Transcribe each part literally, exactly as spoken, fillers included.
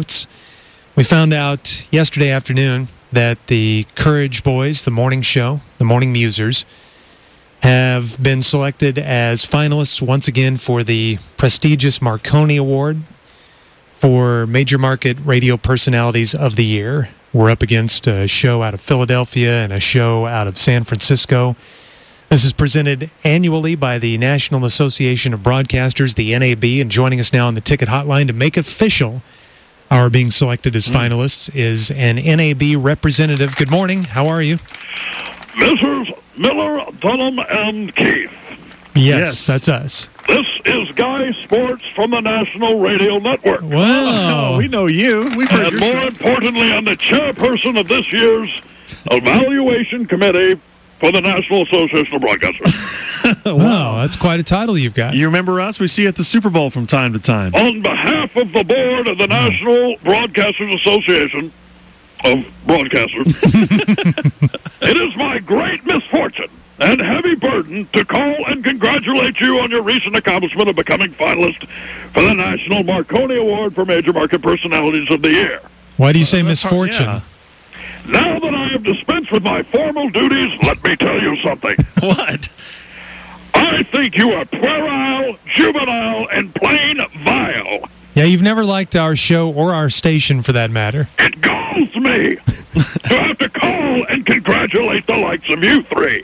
notes. We found out yesterday afternoon that the Courage Boys, the morning show, the Morning Musers, have been selected as finalists once again for the prestigious Marconi Award for Major Market Radio Personalities of the Year. We're up against a show out of Philadelphia and a show out of San Francisco. This is presented annually by the National Association of Broadcasters, the N A B, and joining us now on the ticket hotline to make official our being selected as finalists is an N A B representative. Good morning. How are you? Missus Miller, Dunham, and Keith. Yes, yes, that's us. This is Guy Sports from the National Radio Network. Wow. Oh, we know you. We've heard and your more show. importantly, I'm the chairperson of this year's Evaluation Committee for the National Association of Broadcasters. Wow, that's quite a title you've got. You remember us? We see you at the Super Bowl from time to time. On behalf of the board of the National Broadcasters Association of Broadcasters, it is my great misfortune and heavy burden to call and congratulate you on your recent accomplishment of becoming finalist for the National Marconi Award for Major Market Personalities of the Year. Why do you say Uh, that's hard, misfortune? yeah. Now that I have dispensed with my formal duties, let me tell you something. What? I think you are puerile, juvenile, and plain vile. Yeah, you've never liked our show or our station for that matter. It galls me to have to call and congratulate the likes of you three.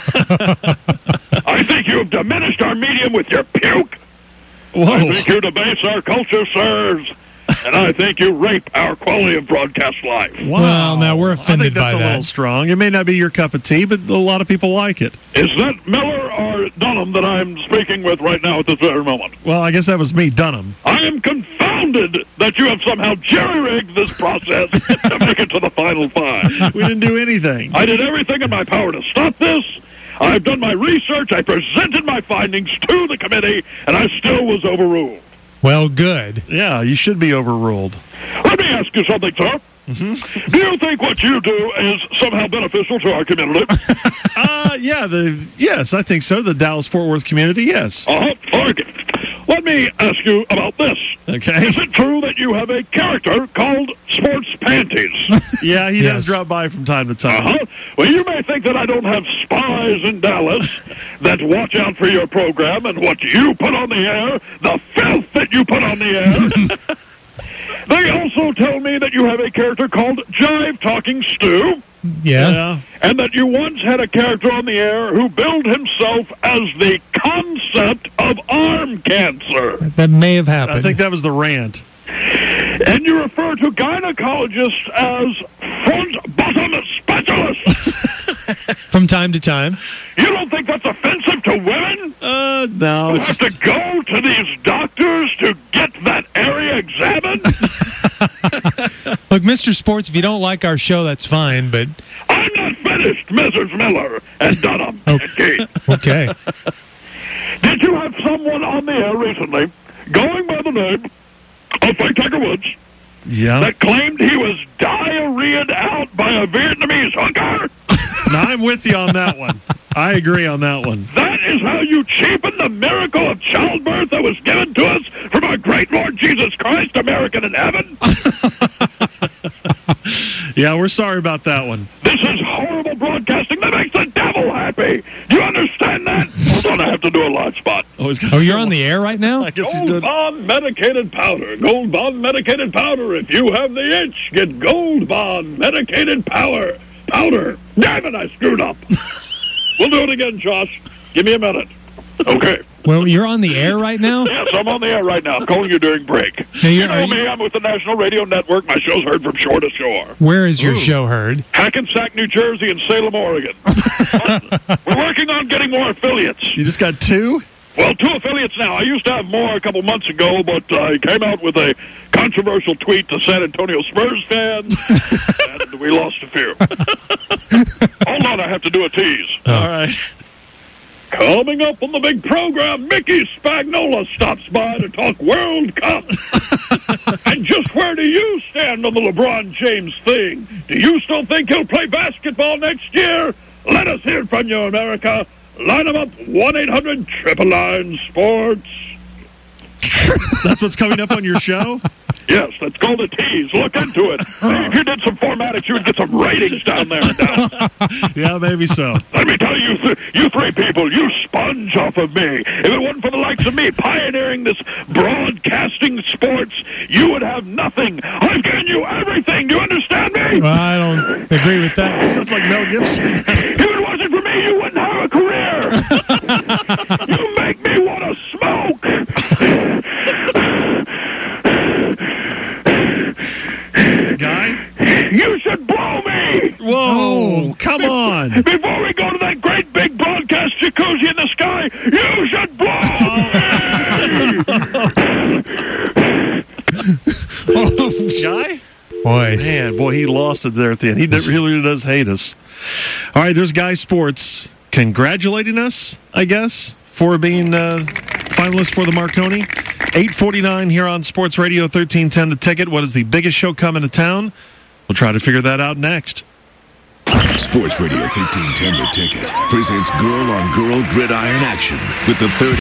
I think you have diminished our medium with your puke. Whoa. I think you debase our culture, sirs. And I think you rape our quality of broadcast life. Wow. Well, now we're offended I think that's by a that. little strong. It may not be your cup of tea, but a lot of people like it. Is that Miller or Dunham that I'm speaking with right now at this very moment? Well, I guess that was me, Dunham. I am confounded that you have somehow jerry-rigged this process to make it to the final five. We didn't do anything. I did everything in my power to stop this. I've done my research. I presented my findings to the committee, and I still was overruled. Well, good. Yeah, you should be overruled. Let me ask you something, sir. Mm-hmm. Do you think what you do is somehow beneficial to our community? uh, yeah, the yes, I think so. The Dallas-Fort Worth community, yes. Uh-huh. Okay. Let me ask you about this. Okay. Is it true that you have a character called Sports Panties? Yeah, he Yes. does drop by from time to time. Uh-huh. Well, you may think that I don't have spies in Dallas that watch out for your program and what you put on the air, the filth that you put on the air. They also tell me that you have a character called Jive Talking Stu, Yeah. Yeah. and that you once had a character on the air who billed himself as the concept of arm cancer. That may have happened. I think that was the rant. And you refer to gynecologists as front-bottom specialists. From time to time. You don't think that's offensive to women? Uh, no, Who it's have just to go to these doctors to get that area examined? Look, Mister Sports, if you don't like our show, that's fine, but... I'm not finished, Missus Miller and Dunham Oh. and Keith. Okay. Did you have someone on the air recently going by the name of fake Tiger Woods yeah. that claimed he was diarrheaed out by a Vietnamese hooker? No, I'm with you on that one. I agree on that one. That is how you cheapen the miracle of childbirth that was given to us from our great Lord Jesus Christ, American in heaven? Yeah, we're sorry about that one. This is horrible broadcasting that makes the devil happy. Do you understand that? Hold on, I have to do a live spot. Oh, he's got Oh, you're on the air right now? I guess he's Gold doing... Bond medicated powder. Gold Bond medicated powder. If you have the itch, get Gold Bond medicated power. Powder. Damn it, I screwed up. We'll do it again, Josh. Give me a minute. Okay. Well, you're on the air right now? Yes, I'm on the air right now. I'm calling you during break. Now, You you're, know are me. you, I'm with the National Radio Network. My show's heard from shore to shore. where is your Ooh. show heard? Hackensack, New Jersey, and Salem, Oregon. We're working on getting more affiliates. You just got two? Well, two affiliates now. I used to have more a couple months ago, but I came out with a controversial tweet to San Antonio Spurs fans, and we lost a few. Hold on, I have to do a tease. Oh. All right. Coming up on the big program, Mickey Spagnola stops by to talk World Cup. And just where do you stand on the LeBron James thing? Do you still think he'll play basketball next year? Let us hear from you, America. Line them up, one eight hundred triple nine sports. That's what's coming up on your show? Yes, that's called a tease. Look into it. If you did some formatics, you would get some ratings down there. Now. Yeah, maybe so. Let me tell you, th- you three people, you sponge off of me. If it wasn't for the likes of me pioneering this broadcasting sports, you would have nothing. I've given you everything. Do you understand me? Well, I don't agree with that. Sounds like Mel Gibson. If it wasn't for me, you wouldn't have a career. You make me want to smoke. Guy? You should blow me! Whoa, come on. Before we go to that great big broadcast jacuzzi in the sky, you should blow me! Guy? Boy. Man, boy, he lost it there at the end. He really does hate us. All right, there's Guy Sports congratulating us, I guess, for being uh, finalists for the Marconi. eight forty-nine here on Sports Radio thirteen ten The Ticket. What is the biggest show coming to town? We'll try to figure that out next. Sports Radio thirteen ten The Ticket presents girl-on-girl gridiron action with the third